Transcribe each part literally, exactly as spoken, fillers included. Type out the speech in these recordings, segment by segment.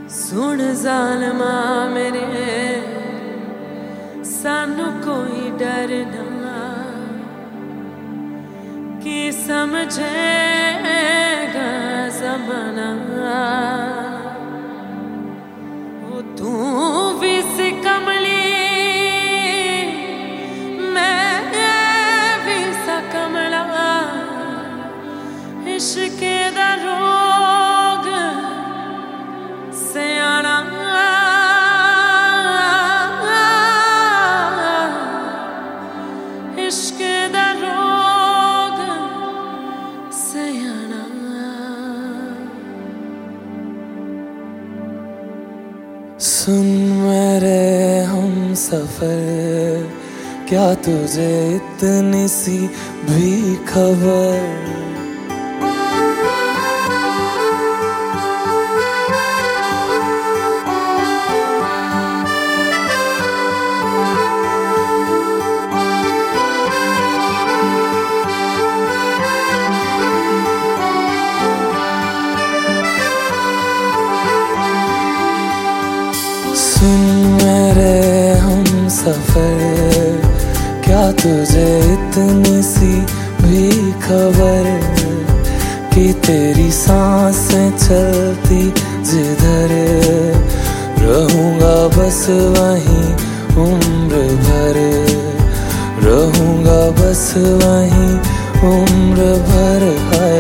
सुन ज़ालिमा मेरे सानू कोई डर ना कि समझेगा ज़माना। वो तू भी सी कमली मैं भी सा कमला, इश्क दा रोग सयाना इश्क दा रोग सयाना। सुन मेरे हम सफर, क्या तुझे इतनी सी भी खबर? सुन मेरे हम सफर, क्या तुझे इतनी सी भी खबर कि तेरी सांसें चलती जिधर रहूंगा बस वहीं उम्र भर, रहूंगा बस वहीं उम्र भर। है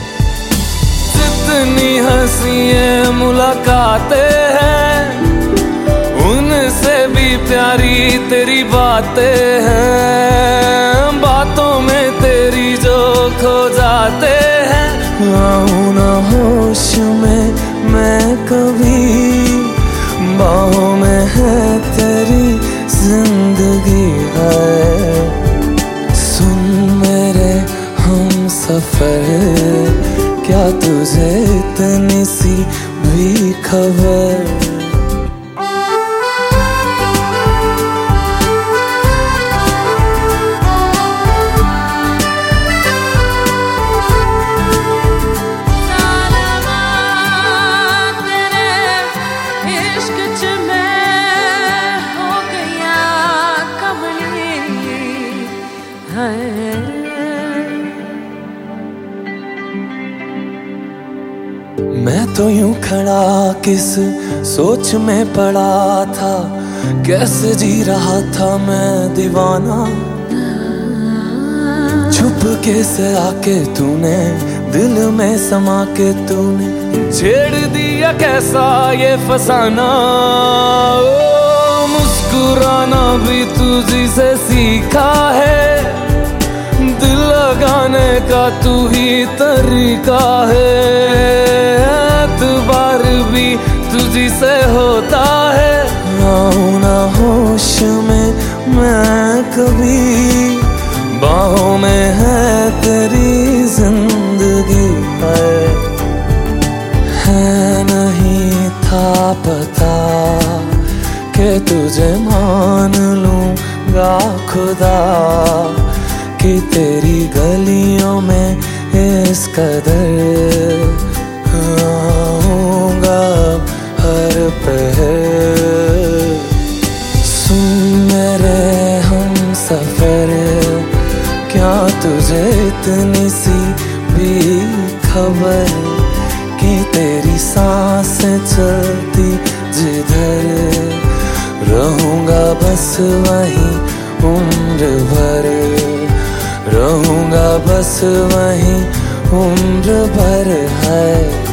जितनी हंसी मुलाकातें हैं उनसे भी प्यारी तेरी बातें हैं, बातों में तेरी जो खो जाते हैं। आऊं ना होश में मैं कभी, बाहों में है तेरी जिंदगी है। सुन मेरे हम सफर, क्या तुझे इतनी सी भी खबर? मैं तो यूं खड़ा किस सोच में पड़ा था, कैसे जी रहा था मैं दीवाना। छुप के से आके तूने दिल में समा के तूने छेड़ दिया कैसा ये फसाना। ओ मुस्कुराना भी तुझी से सीखा है, दिल लगाने का तू ही तरीका है। एतबार भी तुझी से होता है, आऊं ना होश में मैं कभी, बाहों में है तेरी जिंदगी है। है नहीं था पता कि तुझे मान लूंगा खुदा, कि तेरी गलियों में इस कदर आऊंगा हर पहर। सुन मेरे हम सफर, क्या तुझे इतनी सी भी खबर कि तेरी सांसें चलती जिधर रहूंगा बस वहीं उम्र भर, रहूंगा बस वहीं उम्र भर। है